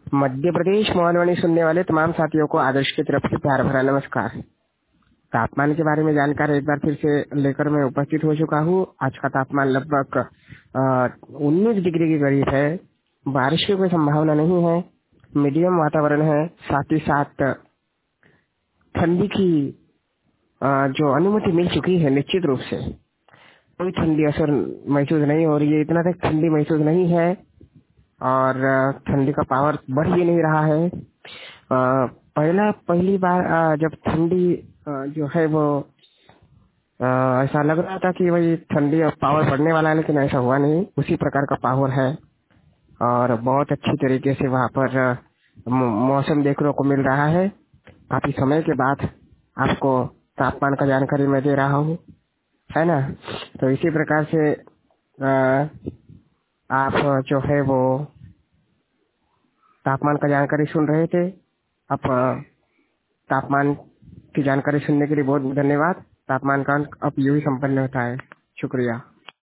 मध्य प्रदेश मोहनवाणी सुनने वाले तमाम साथियों को आदर्श की तरफ से प्यार भरा नमस्कार। तापमान के बारे में जानकारी एक बार फिर से लेकर मैं उपस्थित हो चुका हूँ। आज का तापमान लगभग 19 डिग्री के करीब है। बारिश की कोई संभावना नहीं है। मीडियम वातावरण है। साथ ही साथ ठंडी की जो अनुमति मिल चुकी है, निश्चित रूप से कोई ठंडी असर महसूस नहीं हो रही है। इतना तक ठंडी महसूस नहीं है और ठंडी का पावर बढ़ ही नहीं रहा है। पहली बार जब ठंडी जो है वो ऐसा लग रहा था कि भाई ठंडी अब पावर बढ़ने वाला है, लेकिन ऐसा हुआ नहीं। उसी प्रकार का पावर है और बहुत अच्छी तरीके से वहाँ पर मौसम देखने को मिल रहा है। काफी समय के बाद आपको तापमान का जानकारी मैं दे रहा हूँ, है ना। तो इसी प्रकार से आप जो है वो तापमान का जानकारी सुन रहे थे। अब तापमान की जानकारी सुनने के लिए बहुत धन्यवाद। तापमान का अंक अब यूं ही संपन्न होता है। शुक्रिया।